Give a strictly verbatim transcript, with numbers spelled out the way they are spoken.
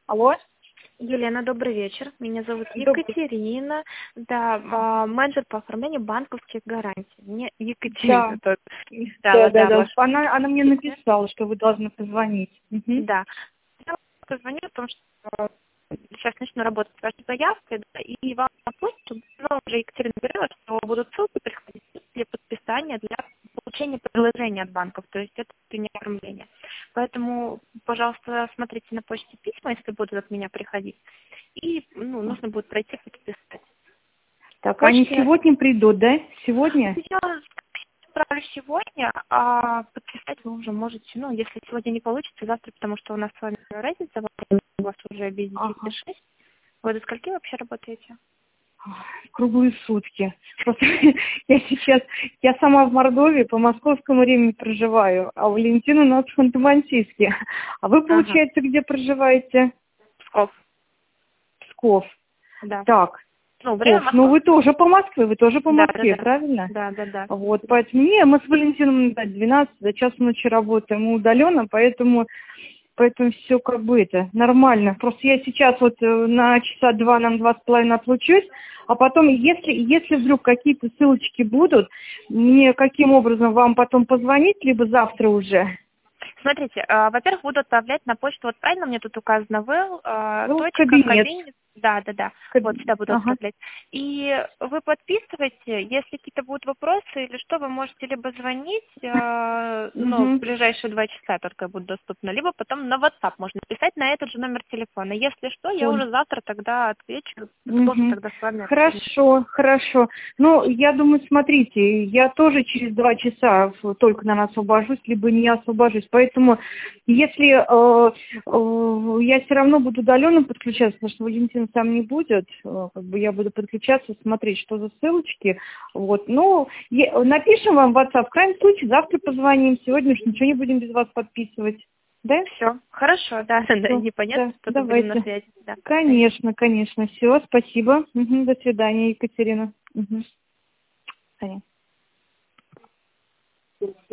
Алло. Елена, добрый вечер. Меня зовут Доб- Екатерина. Да, а, менеджер по оформлению банковских гарантий. Мне Да, Екатерина тут да, писала, да, да, да. ваш Она, она мне секрет. написала, что вы должны позвонить. Мгм. Да. Я позвоню, потому что сейчас начну работать с вашей заявкой, да, и вам на почту, ну, уже Екатерина говорила, что будут ссылки приходить для подписания, для получения предложения от банков, то есть это не оформление. Поэтому, пожалуйста, смотрите на почте письма, если будут от меня приходить, и ну, нужно будет пройти подписать. Так, они Почте сегодня придут, да? Сегодня? я отправлю сегодня, а подписать вы уже можете, ну, если сегодня не получится, завтра, потому что у нас с вами разница, во времени, у вас уже без Ага. десяти шесть. Вы до скольки вообще работаете? Круглые сутки. Просто я сейчас, я сама в Мордовии, по московскому времени проживаю, а Валентин у нас в Ханты-Мансийске. А вы, Ага, получается, где проживаете? Псков, Псков. да. Так, Ну, время Псков. Ну, вы московское. тоже по Москве, вы тоже по Да, да, Москве, да. правильно? Да, да, да. Вот, поэтому не, мы с Валентином до двенадцати, до часу ночи работаем, мы удаленно, поэтому, поэтому все как бы это нормально. Просто я сейчас вот э, на часа два, на два с половиной отлучусь, а потом, если, если вдруг какие-то ссылочки будут, мне каким образом вам потом позвонить, либо завтра уже? Смотрите, а, во-первых, буду отправлять на почту, вот правильно мне тут указано, вэл, а, Ну, точка, кабинет. кабинет, да, да, да, Каб- вот сюда буду Ага. отправлять. И вы подписывайте, если какие-то будут вопросы или что, вы можете либо звонить, а, ну, в Угу. ближайшие два часа только будет доступно, либо потом на WhatsApp можно писать на этот же номер телефона. Если что, я Понял. уже завтра тогда отвечу, сможет Мгм. тогда с вами обсудить. Хорошо, хорошо. Ну, я думаю, смотрите, я тоже через два часа в- только, наверное, освобожусь, либо не освобожусь. Поэтому, если э, э, я все равно буду удаленно подключаться, потому что Валентин сам не будет, э, как бы я буду подключаться, смотреть, что за ссылочки. Вот. Ну, я- напишем вам в WhatsApp, в крайнем случае, завтра позвоним, сегодня уж ничего не будем без вас подписывать. Да? Все, хорошо, да, да, Всё, непонятно, да, что-то будем на давайте. связи, да, до свидания. Конечно, конечно. Все, спасибо. Мгм, до свидания, Екатерина. Мгм. Таня.